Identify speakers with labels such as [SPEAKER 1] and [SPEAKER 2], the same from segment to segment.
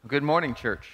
[SPEAKER 1] Good morning, church.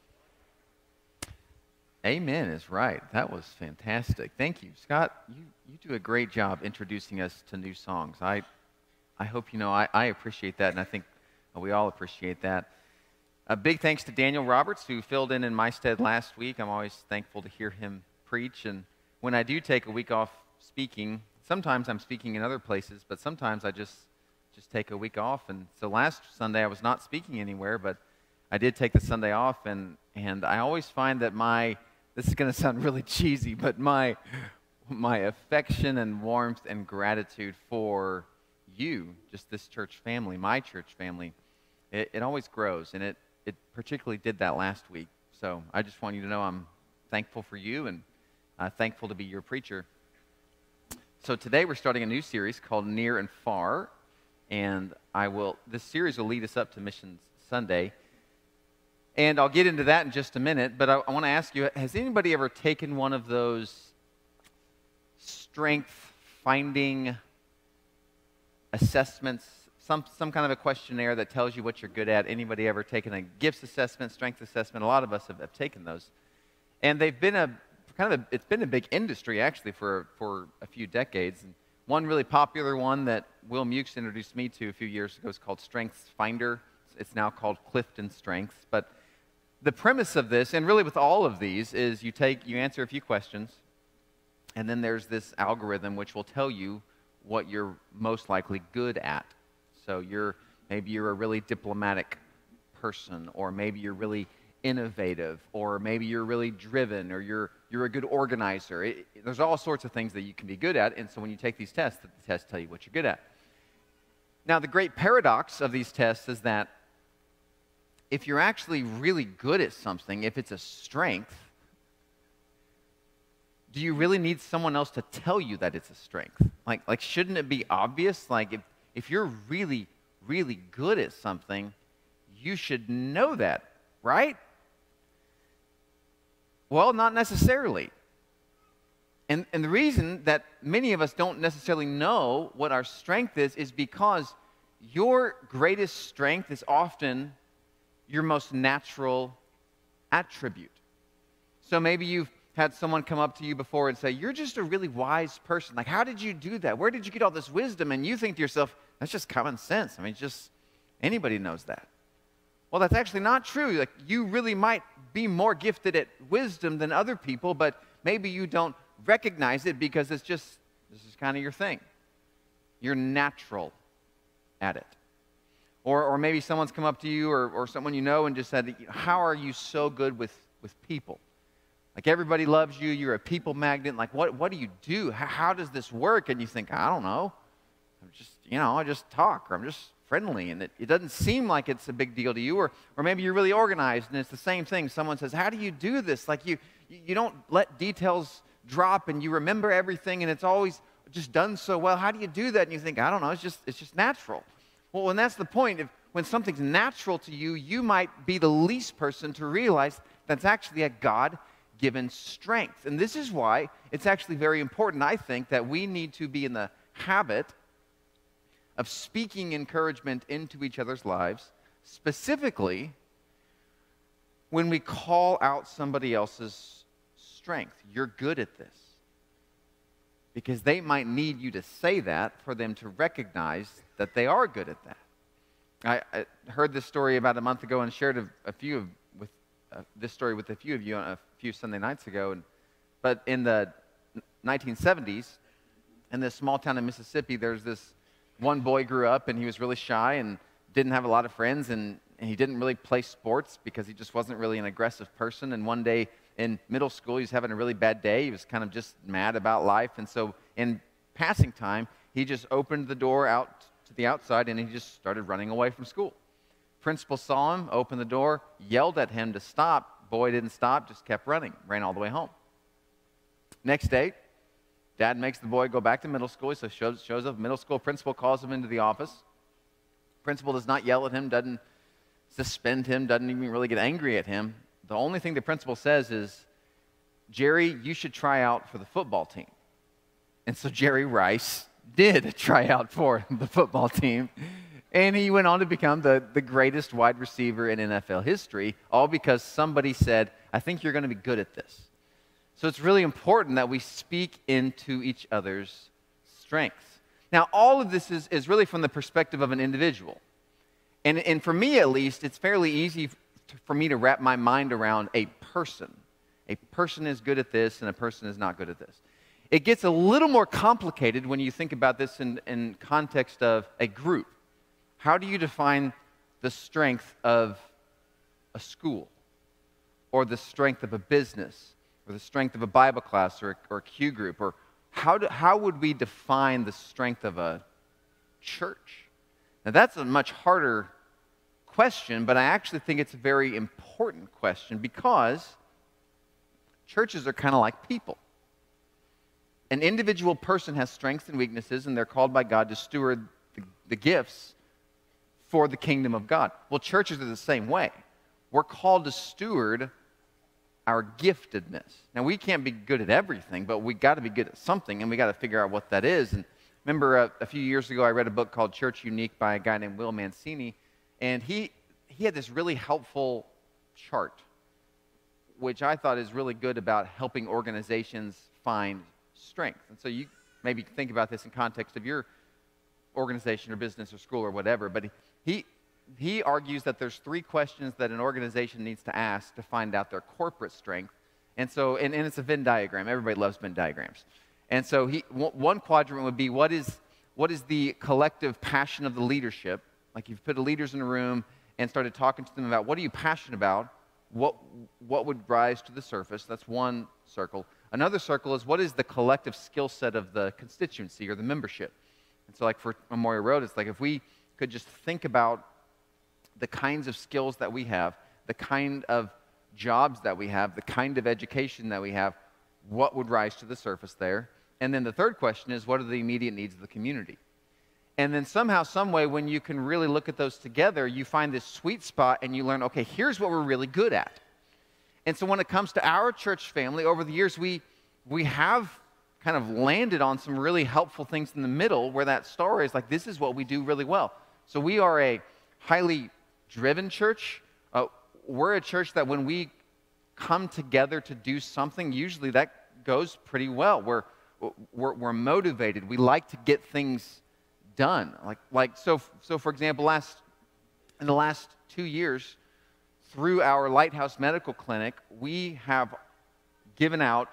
[SPEAKER 1] Amen is right. That was fantastic. Thank you, Scott. You do a great job introducing us to new songs. I hope you know I appreciate that, and I think we all appreciate that. A big thanks to Daniel Roberts, who filled in my stead last week. I'm always thankful to hear him preach, and when I do take a week off speaking, sometimes I'm speaking in other places, but sometimes I just take a week off. And so last Sunday I was not speaking anywhere, but I did take the Sunday off, and I always find that this is going to sound really cheesy, but my affection and warmth and gratitude for you, just this church family, my church family, it always grows, and it particularly did that last week. So I just want you to know I'm thankful for you and thankful to be your preacher. So today we're starting a new series called Near and Far, and this series will lead us up to Missions Sunday. And I'll get into that in just a minute, but I want to ask you, has anybody ever taken one of those strength-finding assessments, some kind of a questionnaire that tells you what you're good at? Anybody ever taken a gifts assessment, strength assessment? A lot of us have taken those. And they've been it's been a big industry, actually, for a few decades. And one really popular one that Will Mukes introduced me to a few years ago is called Strengths Finder. It's now called Clifton Strengths. But the premise of this, and really with all of these, is you answer a few questions, and then there's this algorithm which will tell you what you're most likely good at. So maybe you're a really diplomatic person, or maybe you're really innovative, or maybe you're really driven, or you're a good organizer. There's all sorts of things that you can be good at, and so when you take these tests, the tests tell you what you're good at. Now, the great paradox of these tests is that if you're actually really good at something, if it's a strength, do you really need someone else to tell you that it's a strength? Like shouldn't it be obvious? Like, if you're really, really good at something, you should know that, right? Well, not necessarily. And the reason that many of us don't necessarily know what our strength is because your greatest strength is often your most natural attribute. So maybe you've had someone come up to you before and say, you're just a really wise person. Like, how did you do that? Where did you get all this wisdom? And you think to yourself, that's just common sense. I mean, just anybody knows that. Well, that's actually not true. Like, you really might be more gifted at wisdom than other people, but maybe you don't recognize it because this is kind of your thing. You're natural at it. Or maybe someone's come up to you or someone you know and just said, how are you so good with people? Like, everybody loves you, you're a people magnet. Like, what do you do? How does this work? And you think, I don't know. I just talk, or I'm just friendly, and it doesn't seem like it's a big deal to you. Or maybe you're really organized, and it's the same thing. Someone says, how do you do this? Like, you don't let details drop, and you remember everything, and it's always just done so well. How do you do that? And you think, I don't know, it's just natural. Well, and that's the point. When something's natural to you, you might be the least person to realize that's actually a God-given strength. And this is why it's actually very important, I think, that we need to be in the habit of speaking encouragement into each other's lives, specifically when we call out somebody else's strength. You're good at this. Because they might need you to say that for them to recognize that they are good at that. I heard this story about a month ago and shared this story with a few of you a few Sunday nights ago. But in the 1970s, in this small town in Mississippi, there's this one boy grew up, and he was really shy and didn't have a lot of friends, and he didn't really play sports because he just wasn't really an aggressive person. And one day in middle school, he was having a really bad day. He was kind of just mad about life. And so in passing time, he just opened the door out to the outside, and he just started running away from school. Principal saw him, opened the door, yelled at him to stop. Boy didn't stop, just kept running, ran all the way home. Next day, Dad makes the boy go back to middle school. So shows up middle school. Principal calls him into the office. Principal does not yell at him, doesn't suspend him, doesn't even really get angry at him. The only thing the principal says is, Jerry, you should try out for the football team. And so Jerry Rice did try out for the football team. And he went on to become the greatest wide receiver in NFL history, all because somebody said, I think you're going to be good at this. So it's really important that we speak into each other's strengths. Now, all of this is really from the perspective of an individual. And for me, at least, it's fairly easy for me to wrap my mind around a person. A person is good at this, and a person is not good at this. It gets a little more complicated when you think about this in context of a group. How do you define the strength of a school, or the strength of a business, or the strength of a Bible class, or a Q group? Or how would we define the strength of a church? Now, that's a much harder question, but I actually think it's a very important question because churches are kind of like people. An individual person has strengths and weaknesses, and they're called by God to steward the gifts for the kingdom of God. Well, churches are the same way. We're called to steward our giftedness. Now, we can't be good at everything, but we got to be good at something, and we got to figure out what that is. And remember, a few years ago, I read a book called Church Unique by a guy named Will Mancini, and he had this really helpful chart, which I thought is really good about helping organizations find strength. And so you maybe think about this in context of your organization or business or school or whatever, but he argues that there's 3 questions that an organization needs to ask to find out their corporate strength. And so, and it's a Venn diagram. Everybody loves Venn diagrams. And so one quadrant would be what is the collective passion of the leadership? Like you've put the leaders in a room and started talking to them about what are you passionate about? What would rise to the surface? That's one circle. Another circle is what is the collective skill set of the constituency or the membership? And so like for Memorial Road, it's like if we could just think about the kinds of skills that we have, the kind of jobs that we have, the kind of education that we have, what would rise to the surface there? And then the third question is, what are the immediate needs of the community? And then somehow, some way, when you can really look at those together, you find this sweet spot and you learn, okay, here's what we're really good at. And so when it comes to our church family, over the years, we have kind of landed on some really helpful things in the middle where that star is like, this is what we do really well. So we are a highly driven church. We're a church that when we come together to do something, usually that goes pretty well. We're motivated. We like to get things done. So for example, in the last 2 years, through our Lighthouse Medical Clinic, we have given out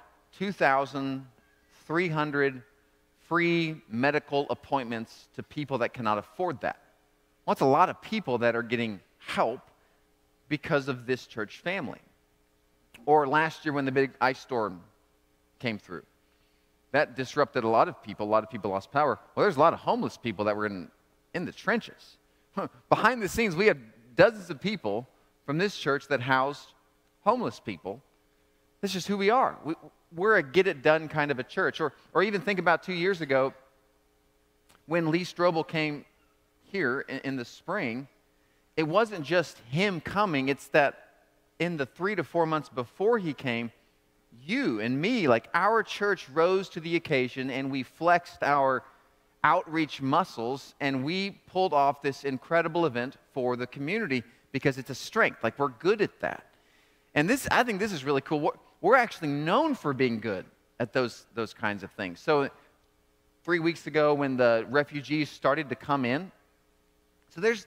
[SPEAKER 1] 2,300 free medical appointments to people that cannot afford that. Well, that's a lot of people that are getting help because of this church family. Or last year when the big ice storm came through, that disrupted a lot of people. A lot of people lost power. Well, there's a lot of homeless people that were in the trenches. Behind the scenes, we had dozens of people from this church that housed homeless people. That's just who we are. We're a get-it-done kind of a church. Or even think about 2 years ago when Lee Strobel came here in the spring. It wasn't just him coming. It's that in the 3 to 4 months before he came, you and me, like our church rose to the occasion and we flexed our outreach muscles and we pulled off this incredible event for the community because it's a strength. Like we're good at that. And I think this is really cool. We're actually known for being good at those kinds of things. So 3 weeks ago when the refugees started to come in, so there's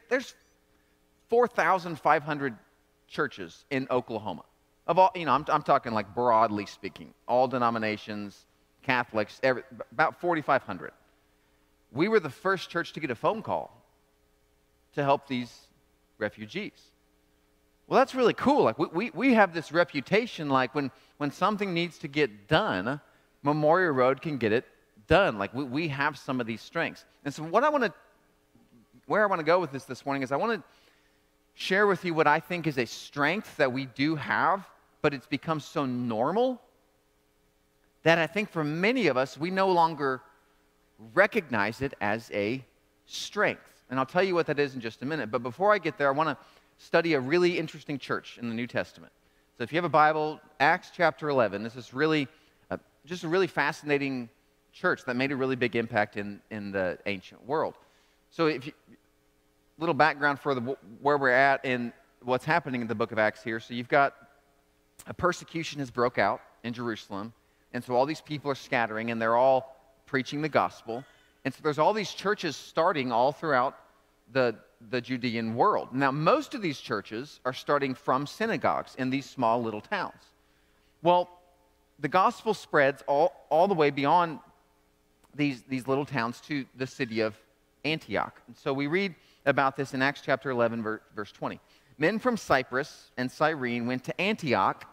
[SPEAKER 1] 4,500 churches in Oklahoma. Of all, I'm talking like broadly speaking, all denominations, Catholics, about 4,500. We were the first church to get a phone call to help these refugees. Well, that's really cool. Like we have this reputation, like when something needs to get done, Memorial Road can get it done. Like we have some of these strengths. And so where I want to go with this morning is I want to share with you what I think is a strength that we do have, but it's become so normal that I think for many of us, we no longer recognize it as a strength. And I'll tell you what that is in just a minute. But before I get there, I want to study a really interesting church in the New Testament. So if you have a Bible, Acts chapter 11, this is really just a really fascinating church that made a really big impact in the ancient world. So little background for where we're at and what's happening in the book of Acts here. So you've got a persecution has broke out in Jerusalem, and so all these people are scattering, and they're all preaching the gospel. And so there's all these churches starting all throughout the Judean world. Now, most of these churches are starting from synagogues in these small little towns. Well, the gospel spreads all the way beyond these little towns to the city of Antioch. And so we read about this in Acts chapter 11, verse 20. Men from Cyprus and Cyrene went to Antioch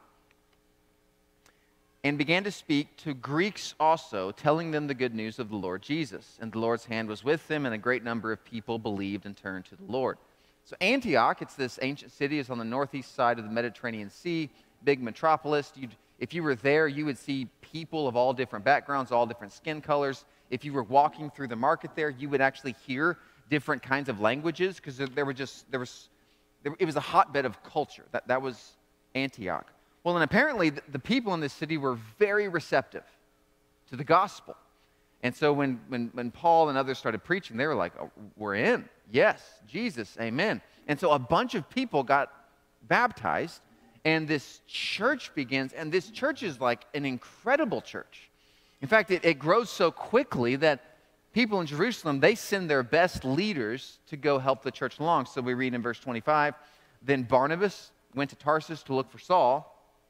[SPEAKER 1] and began to speak to Greeks also, telling them the good news of the Lord Jesus. And the Lord's hand was with them, and a great number of people believed and turned to the Lord. So Antioch, it's this ancient city. It's on the northeast side of the Mediterranean Sea, big metropolis. If you were there, you would see people of all different backgrounds, all different skin colors. If you were walking through the market there, you would actually hear different kinds of languages, because it was a hotbed of culture. That was Antioch. Well, and apparently the people in this city were very receptive to the gospel. And so when Paul and others started preaching, they were like, oh, we're in. Yes, Jesus, amen. And so a bunch of people got baptized, and this church begins, and this church is like an incredible church. In fact, it grows so quickly that people in Jerusalem, they send their best leaders to go help the church along. So we read in verse 25, then Barnabas went to Tarsus to look for Saul,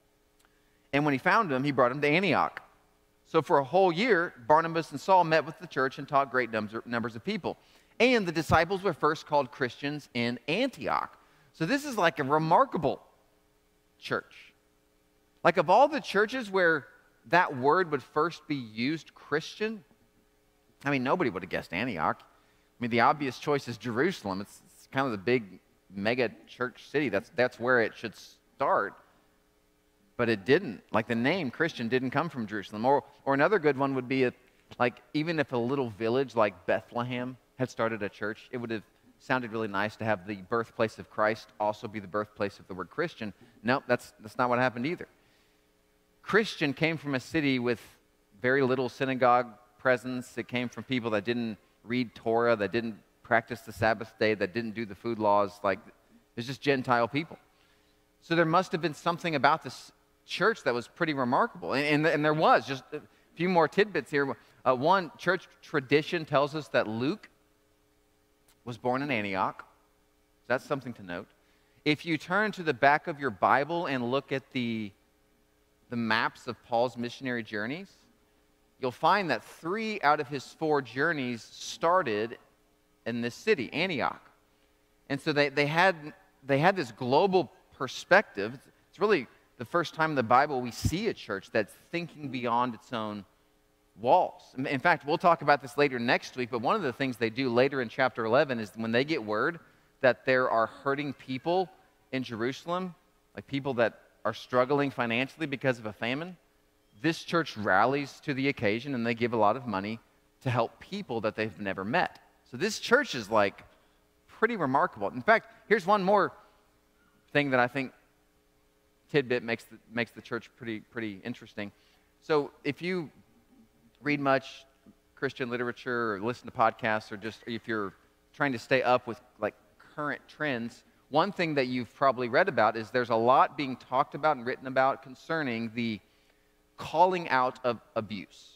[SPEAKER 1] and when he found him, he brought him to Antioch. So for a whole year, Barnabas and Saul met with the church and taught great numbers of people. And the disciples were first called Christians in Antioch. So this is like a remarkable church. Like, of all the churches where that word would first be used, Christian, I mean, nobody would have guessed Antioch. I mean, the obvious choice is Jerusalem. It's kind of the big mega church city. That's where it should start. But it didn't. Like, the name Christian didn't come from Jerusalem. Or another good one would be, even if a little village like Bethlehem had started a church, it would have sounded really nice to have the birthplace of Christ also be the birthplace of the word Christian. Nope, that's not what happened either. Christian came from a city with very little synagogue presence. It came from people that didn't read Torah, that didn't practice the Sabbath day, that didn't do the food laws. It's just Gentile people. So there must have been something about this church that was pretty remarkable. And there was. Just a few more tidbits here. One, church tradition tells us that Luke was born in Antioch. That's something to note. If you turn to the back of your Bible and look at the maps of Paul's missionary journeys, you'll find that 3 out of his 4 journeys started in this city, Antioch. And so they had this global perspective. It's really the first time in the Bible we see a church that's thinking beyond its own walls. In fact, we'll talk about this later next week, but one of the things they do later in chapter 11 is when they get word that there are hurting people in Jerusalem, like people that are struggling financially because of a famine, this church rallies to the occasion, and they give a lot of money to help people that they've never met. So this church is pretty remarkable. In fact, here's one more thing that I think tidbit makes the church pretty interesting. So if you read much Christian literature or listen to podcasts, or just if you're trying to stay up with current trends, one thing that you've probably read about is there's a lot being talked about and written about concerning the calling out of abuse.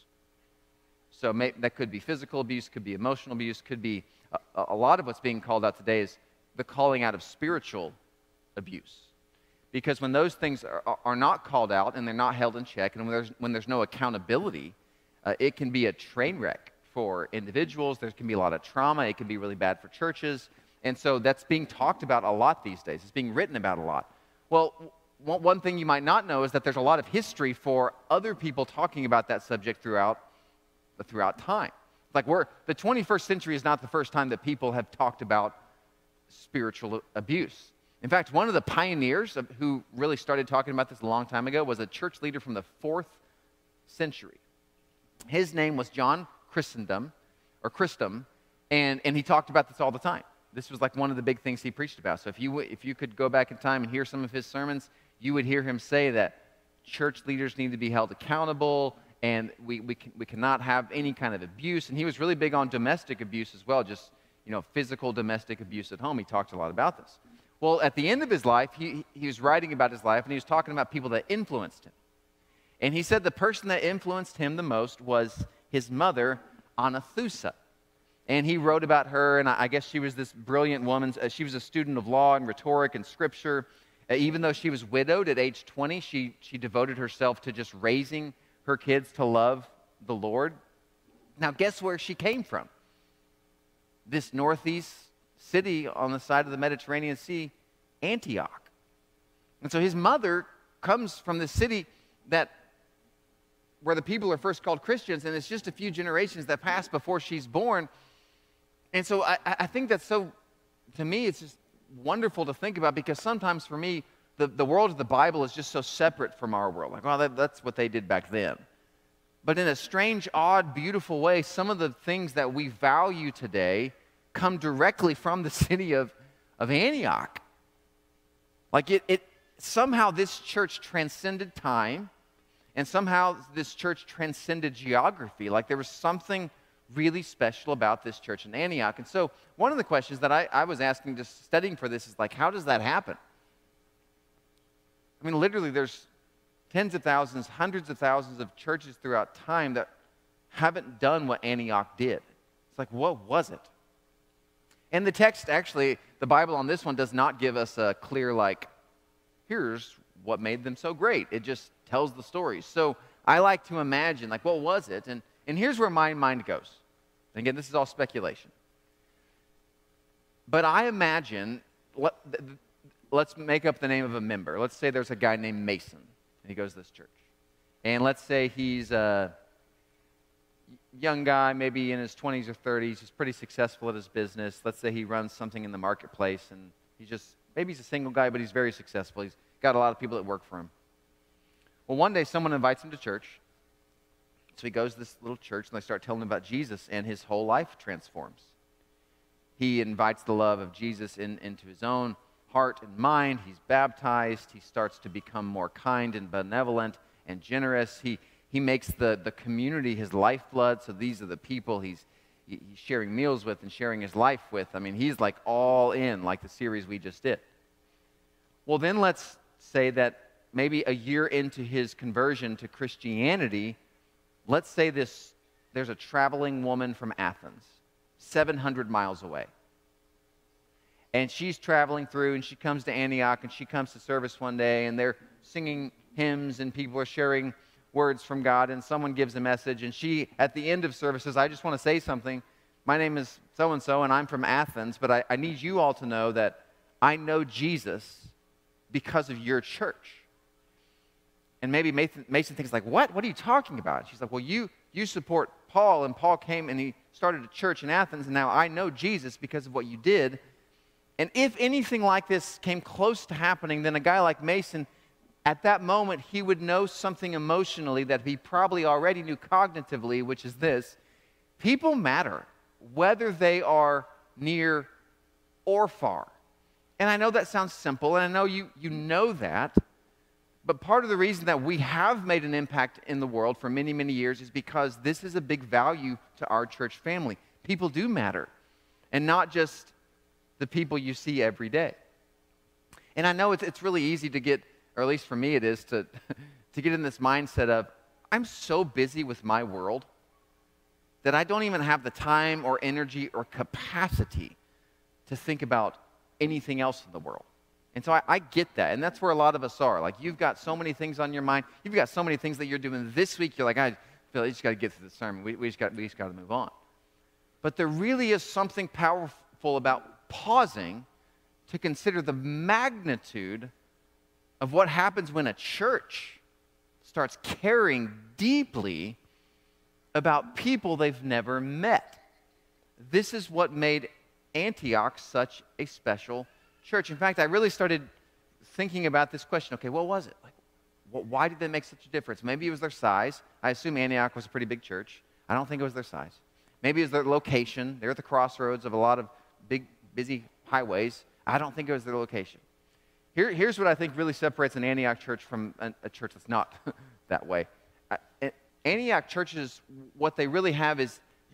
[SPEAKER 1] So that could be physical abuse, could be emotional abuse, could be a lot of what's being called out today is the calling out of spiritual abuse. Because when those things are not called out and they're not held in check, and when there's no accountability, it can be a train wreck for individuals. There can be a lot of trauma. It can be really bad for churches. And so that's being talked about a lot these days. It's being written about a lot. Well, one thing you might not know is that there's a lot of history for other people talking about that subject throughout time. The 21st century is not the first time that people have talked about spiritual abuse. In fact, one of the pioneers who really started talking about this a long time ago was a church leader from the 4th century. His name was John Chrysostom, and he talked about this all the time. This was one of the big things he preached about. So if you could go back in time and hear some of his sermons, you would hear him say that church leaders need to be held accountable, and we cannot have any kind of abuse. And he was really big on domestic abuse as well, just physical domestic abuse at home. He talked a lot about this. Well, at the end of his life, he was writing about his life, and he was talking about people that influenced him. And he said the person that influenced him the most was his mother, Anathusa. And he wrote about her, and I guess she was this brilliant woman. She was a student of law and rhetoric and scripture. Even though she was widowed at age 20, she devoted herself to just raising her kids to love the Lord. Now, guess where she came from? This northeast city on the side of the Mediterranean Sea, Antioch. And so his mother comes from the city where the people are first called Christians, and it's just a few generations that pass before she's born. And so I think that's so, to me, it's just wonderful to think about, because sometimes for me, the world of the Bible is just so separate from our world. Like, well, that's what they did back then. But in a strange, odd, beautiful way, some of the things that we value today come directly from the city of Antioch. Like somehow this church transcended time, and somehow this church transcended geography. Like there was something really special about this church in Antioch. And so one of the questions that I was asking, just studying for this, is like, how does that happen? I mean, literally there's tens of thousands, hundreds of thousands of churches throughout time that haven't done what Antioch did. It's like, what was it? And the text, actually, the Bible on this one does not give us a clear, like, here's what made them so great. It just tells the story. So I like to imagine, like, what was it? And here's where my mind goes. And again, this is all speculation. But I imagine, let's make up the name of a member. Let's say there's a guy named Mason, and he goes to this church. And let's say he's a young guy, maybe in his 20s or 30s. He's pretty successful at his business. Let's say he runs something in the marketplace, and maybe he's a single guy, but he's very successful. He's got a lot of people that work for him. Well, one day someone invites him to church. So he goes to this little church, and they start telling him about Jesus, and his whole life transforms. He invites the love of Jesus into his own heart and mind. He's baptized. He starts to become more kind and benevolent and generous. He makes the community his lifeblood. So these are the people he's sharing meals with and sharing his life with. I mean, he's like all in, like the series we just did. Well, then let's say that maybe a year into his conversion to Christianity, let's say there's a traveling woman from Athens, 700 miles away. And she's traveling through, and she comes to Antioch, and she comes to service one day, and they're singing hymns, and people are sharing words from God, and someone gives a message, and she, at the end of service, says, I just want to say something. My name is so-and-so, and I'm from Athens, but I need you all to know that I know Jesus because of your church. And maybe Mason thinks, like, what? What are you talking about? She's like, well, you support Paul, and Paul came and he started a church in Athens, and now I know Jesus because of what you did. And if anything like this came close to happening, then a guy like Mason, at that moment, he would know something emotionally that he probably already knew cognitively, which is this: people matter, whether they are near or far. And I know that sounds simple, and I know you know that. But part of the reason that we have made an impact in the world for many, many years is because this is a big value to our church family. People do matter, and not just the people you see every day. And I know it's really easy to get, or at least for me it is, to get in this mindset of, I'm so busy with my world that I don't even have the time or energy or capacity to think about anything else in the world. And so I get that, and that's where a lot of us are. Like, you've got so many things on your mind. You've got so many things that you're doing this week. You're like, I feel like you just got to get through the sermon. We just got to move on. But there really is something powerful about pausing to consider the magnitude of what happens when a church starts caring deeply about people they've never met. This is what made Antioch such a special church. In fact, I really started thinking about this question. Okay, what was it? Like, why did they make such a difference? Maybe it was their size. I assume Antioch was a pretty big church. I don't think it was their size. Maybe it was their location. They're at the crossroads of a lot of big, busy highways. I don't think it was their location. Here's what I think really separates an Antioch church from a church that's not that way. Antioch churches, what they really have is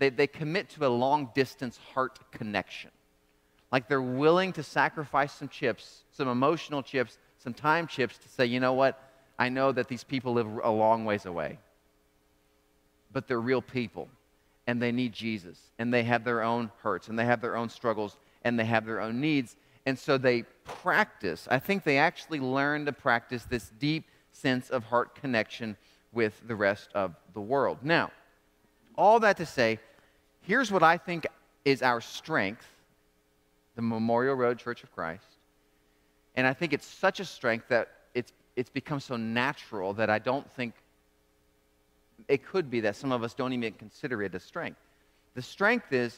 [SPEAKER 1] they commit to a long-distance heart connection. Like they're willing to sacrifice some chips, some emotional chips, some time chips to say, you know what, I know that these people live a long ways away, but they're real people, and they need Jesus, and they have their own hurts, and they have their own struggles, and they have their own needs, and so they practice. I think they actually learn to practice this deep sense of heart connection with the rest of the world. Now, all that to say, here's what I think is our strength, the Memorial Road Church of Christ. And I think it's such a strength that it's become so natural that I don't think it could be that some of us don't even consider it a strength. The strength is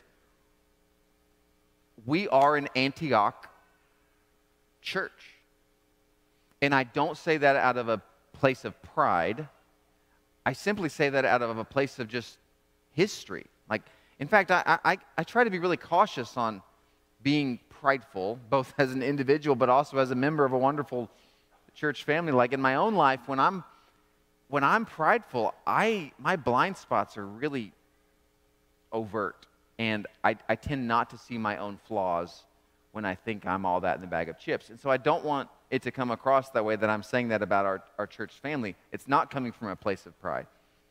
[SPEAKER 1] we are an Antioch church. And I don't say that out of a place of pride. I simply say that out of a place of just history. Like, in fact, I try to be really cautious on being prideful, both as an individual but also as a member of a wonderful church family. Like in my own life, when I'm prideful, my blind spots are really overt, and I tend not to see my own flaws when I think I'm all that in the bag of chips. And so I don't want it to come across that way, that I'm saying that about our church family. It's not coming from a place of pride.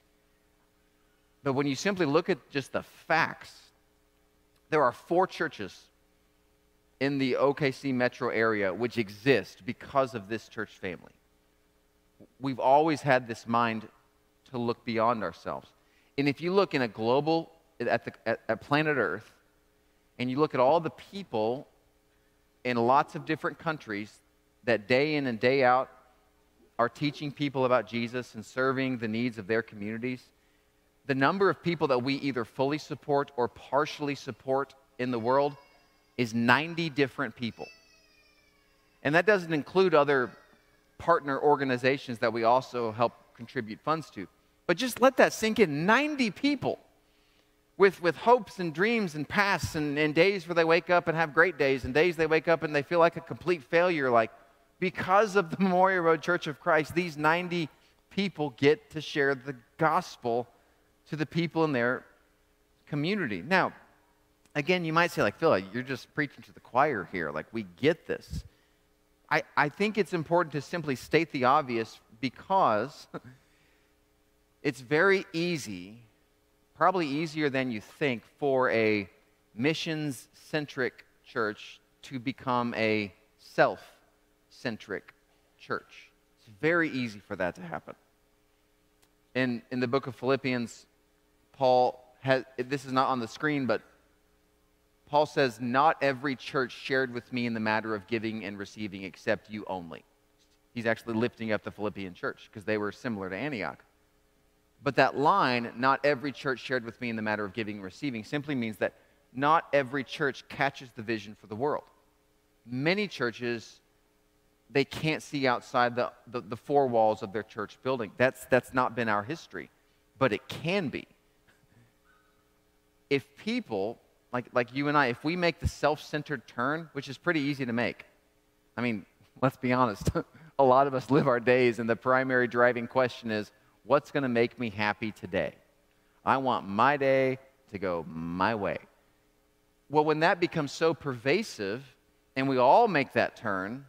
[SPEAKER 1] But when you simply look at just the facts, there are 4 churches in the OKC metro area which exist because of this church family. We've always had this mind to look beyond ourselves. And if you look in a global, at planet Earth, and you look at all the people in lots of different countries that day in and day out are teaching people about Jesus and serving the needs of their communities, the number of people that we either fully support or partially support in the world is 90 different people. And that doesn't include other partner organizations that we also help contribute funds to. But just let that sink in. 90 people with hopes and dreams and pasts and days where they wake up and have great days and days they wake up and they feel like a complete failure. Like, because of the Memorial Road Church of Christ, these 90 people get to share the gospel to the people in their community. Now, again, you might say, like, Phil, you're just preaching to the choir here. Like, we get this. I think it's important to simply state the obvious, because it's very easy, probably easier than you think, for a missions-centric church to become a self-centric church. It's very easy for that to happen. In the book of Philippians, Paul has, this is not on the screen, but Paul says, not every church shared with me in the matter of giving and receiving except you only. He's actually lifting up the Philippian church because they were similar to Antioch. But that line, not every church shared with me in the matter of giving and receiving, simply means that not every church catches the vision for the world. Many churches, they can't see outside the 4 walls of their church building. That's not been our history, but it can be. If people, like you and I, if we make the self-centered turn, which is pretty easy to make. I mean, let's be honest. A lot of us live our days, and the primary driving question is, what's going to make me happy today? I want my day to go my way. Well, when that becomes so pervasive, and we all make that turn,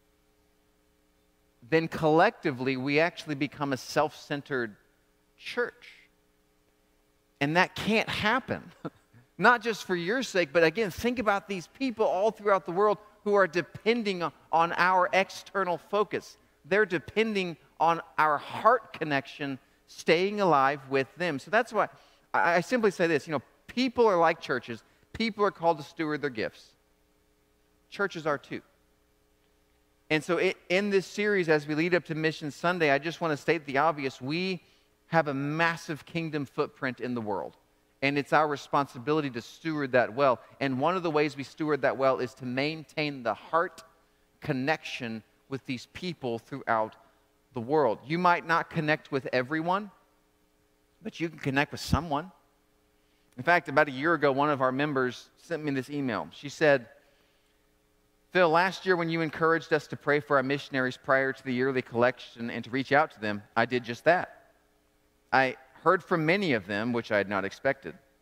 [SPEAKER 1] then collectively we actually become a self-centered church. And that can't happen. Not just for your sake, but again, think about these people all throughout the world who are depending on our external focus. They're depending on our heart connection, staying alive with them. So that's why I simply say this, people are like churches. People are called to steward their gifts. Churches are too. And so in this series, as we lead up to Mission Sunday, I just want to state the obvious. We have a massive kingdom footprint in the world. And it's our responsibility to steward that well. And one of the ways we steward that well is to maintain the heart connection with these people throughout the world. You might not connect with everyone, but you can connect with someone. In fact, about a year ago, one of our members sent me this email. She said, Phil, last year when you encouraged us to pray for our missionaries prior to the yearly collection and to reach out to them, I did just that. I heard from many of them, which I had not expected.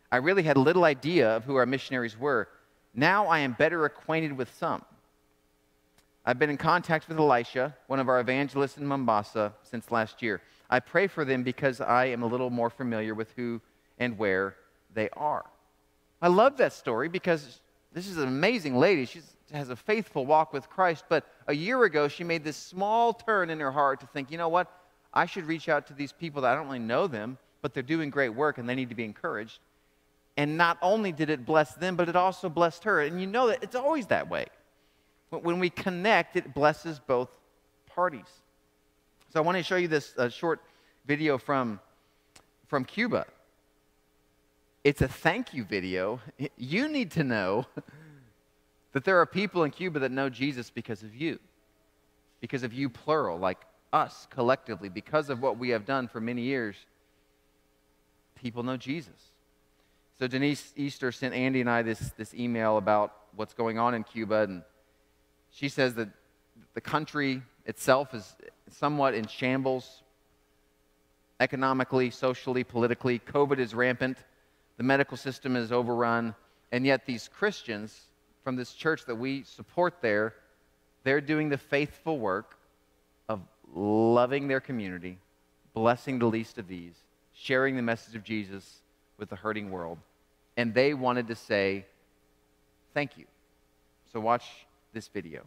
[SPEAKER 1] I really had little idea of who our missionaries were. Now I am better acquainted with some. I've been in contact with Elisha, one of our evangelists in Mombasa, since last year. I pray for them because I am a little more familiar with who and where they are. I love that story because this is an amazing lady. She has a faithful walk with Christ, but a year ago she made this small turn in her heart to think, you know what? I should reach out to these people that I don't really know them, but they're doing great work and they need to be encouraged. And not only did it bless them, but it also blessed her. And you know that it's always that way. When we connect, it blesses both parties. So I want to show you this short video from Cuba. It's a thank you video. You need to know that there are people in Cuba that know Jesus because of you plural, like us collectively, because of what we have done for many years. People know Jesus. So Denise Easter sent Andy and I this email about what's going on in Cuba, and she says that the country itself is somewhat in shambles, economically, socially, politically. COVID is rampant. The medical system is overrun. And yet these Christians from this church that we support there, they're doing the faithful work of loving their community, blessing the least of these, sharing the message of Jesus with the hurting world. And they wanted to say thank you. So watch this video.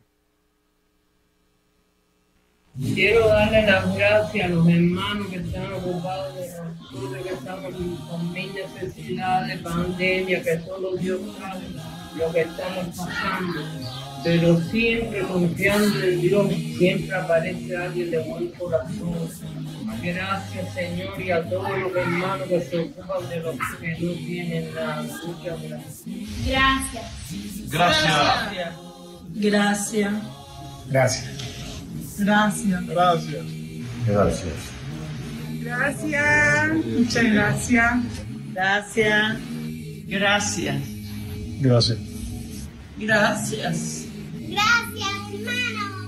[SPEAKER 2] Quiero darle las gracias a los hermanos que están ocupados de nosotros, que estamos con mil necesidades, pandemia, que solo Dios sabe lo que estamos pasando. Pero siempre confiando en Dios, siempre aparece alguien de buen corazón. Gracias, Señor, y a todos los hermanos que se ocupan de los que no tienen nada. Muchas gracias.
[SPEAKER 3] Gracias. Gracias. Gracias.
[SPEAKER 4] Gracias.
[SPEAKER 3] Gracias.
[SPEAKER 4] Gracias.
[SPEAKER 5] Gracias.
[SPEAKER 3] Gracias. Muchas gracias. Gracias. Gracias.
[SPEAKER 4] Gracias.
[SPEAKER 3] Gracias.
[SPEAKER 6] Gracias, hermano.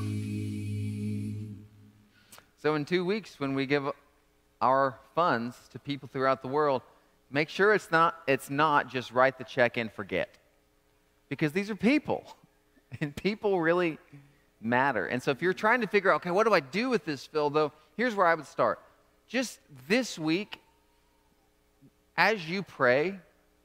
[SPEAKER 1] So in 2 weeks, when we give our funds to people throughout the world, make sure it's not just write the check and forget. Because these are people, and people really matter. And so if you're trying to figure out, okay, what do I do with this, Phil, though, here's where I would start. Just this week, as you pray,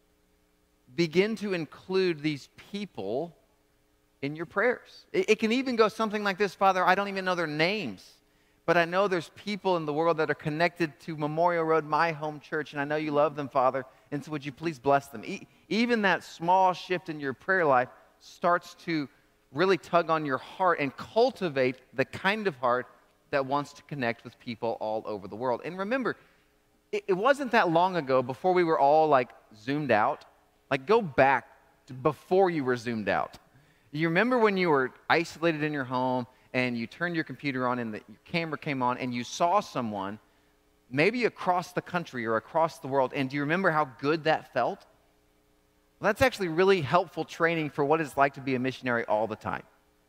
[SPEAKER 1] begin to include these people in your prayers. It can even go something like this: Father, I don't even know their names, but I know there's people in the world that are connected to Memorial Road, my home church, and I know you love them, Father, and so would you please bless them? Even that small shift in your prayer life starts to really tug on your heart and cultivate the kind of heart that wants to connect with people all over the world. And remember, it wasn't that long ago before we were all like zoomed out. Like go back to before you were zoomed out. You remember when you were isolated in your home and you turned your computer on and your camera came on and you saw someone maybe across the country or across the world, and do you remember how good that felt? Well, that's actually really helpful training for what it's like to be a missionary all the time.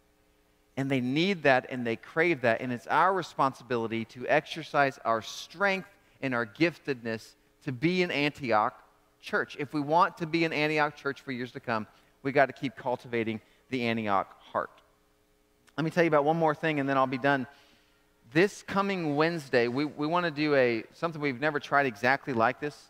[SPEAKER 1] And they need that and they crave that, and it's our responsibility to exercise our strength and our giftedness to be an Antioch church. If we want to be an Antioch church for years to come, we got to keep cultivating the Antioch heart. Let me tell you about one more thing and then I'll be done. This coming Wednesday, we want to do something we've never tried exactly like this.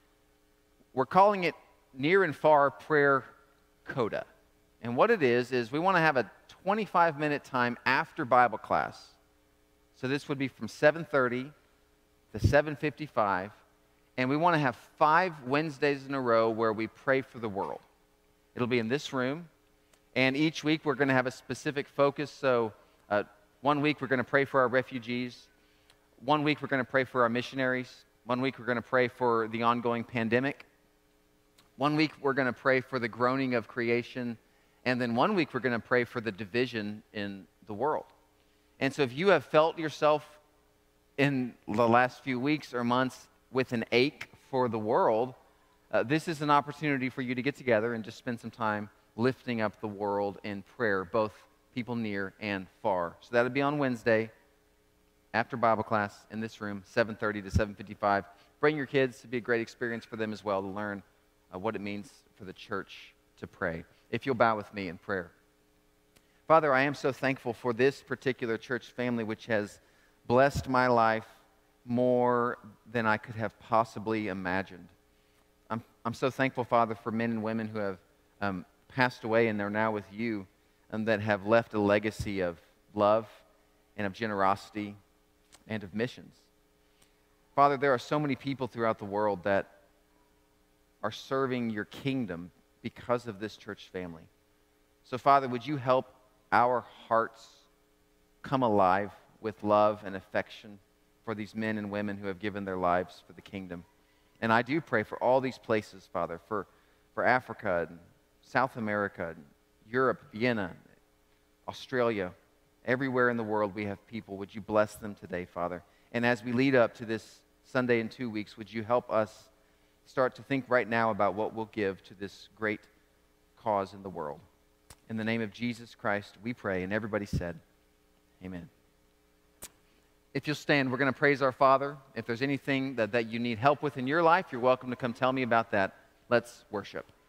[SPEAKER 1] We're calling it Near and Far Prayer Coda. And what it is we want to have a 25-minute time after Bible class. So this would be from 7:30 to 7:55. And we want to have 5 Wednesdays in a row where we pray for the world. It'll be in this room. And each week we're going to have a specific focus. So 1 week we're going to pray for our refugees. 1 week we're going to pray for our missionaries. 1 week we're going to pray for the ongoing pandemic. 1 week we're going to pray for the groaning of creation. And then 1 week we're going to pray for the division in the world. And so if you have felt yourself in the last few weeks or months with an ache for the world, this is an opportunity for you to get together and just spend some time lifting up the world in prayer, both people near and far. So that'll be on Wednesday after Bible class in this room, 7:30 to 7:55. Bring your kids. It'll be a great experience for them as well to learn what it means for the church to pray. If you'll bow with me in prayer. Father, I am so thankful for this particular church family which has blessed my life more than I could have possibly imagined. I'm so thankful, Father, for men and women who have passed away and they're now with you and that have left a legacy of love and of generosity and of missions. Father, there are so many people throughout the world that are serving your kingdom because of this church family. So, Father, would you help our hearts come alive with love and affection for these men and women who have given their lives for the kingdom. And I do pray for all these places, Father, for Africa and South America, and Europe, Vienna, Australia, everywhere in the world we have people. Would you bless them today, Father? And as we lead up to this Sunday in 2 weeks, would you help us start to think right now about what we'll give to this great cause in the world? In the name of Jesus Christ, we pray. And everybody said, amen. If you'll stand, we're going to praise our Father. If there's anything that you need help with in your life, you're welcome to come tell me about that. Let's worship.